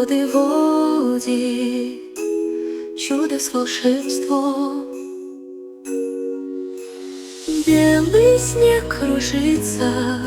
годы вводит чудо с волшебством. Белый снег кружится,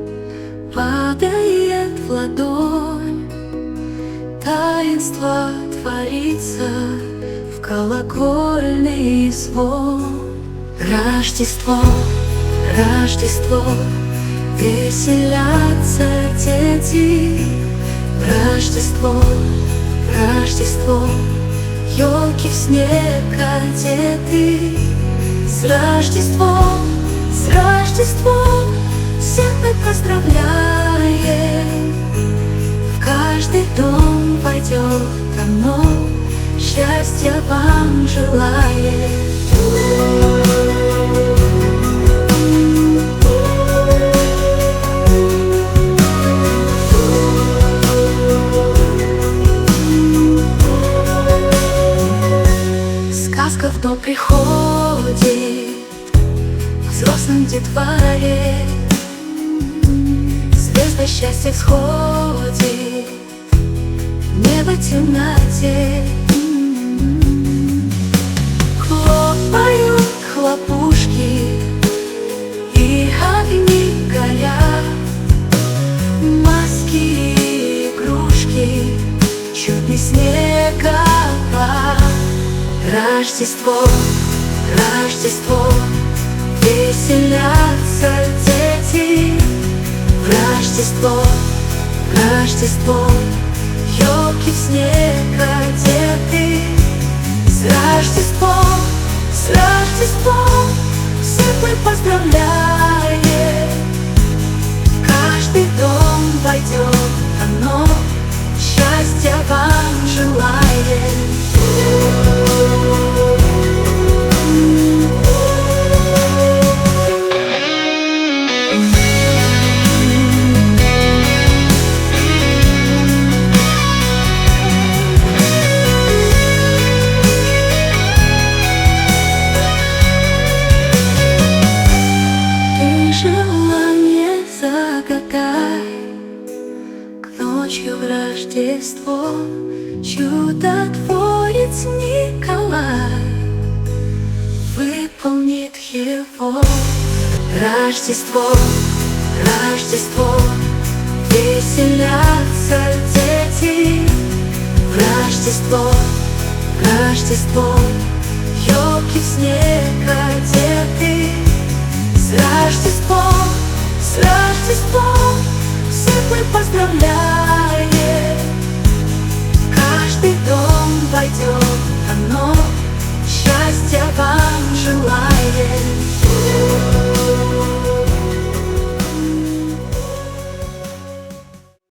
падает в ладонь. Таинство творится в колокольный звон. Рождество, Рождество, веселятся дети. Рождество, Рождество, елки в снег одеты. С Рождеством, с Рождеством всех мы поздравляем. В каждый дом войдет оно, счастья вам желаем. Сказка в дом приходит, взрослым детворе. Звезда счастья всходит, небо в темноте. Хлопают хлопушки, и огни горят. Маски и игрушки, чудный снегопад. Рождество, Рождество, веселятся дети. В Рождество, Рождество, елки в снег одеты. С Рождеством, с Рождеством всех мы поздравляем. В каждый дом войдет оно, счастья вам желаем. Желание загадай к ночью в Рождество. Чудотворец Николай выполнит его. Рождество, Рождество, веселятся дети. В Рождество, Рождество, елки в снег одеты. С Рождеством, с Рождеством всех мы поздравляем.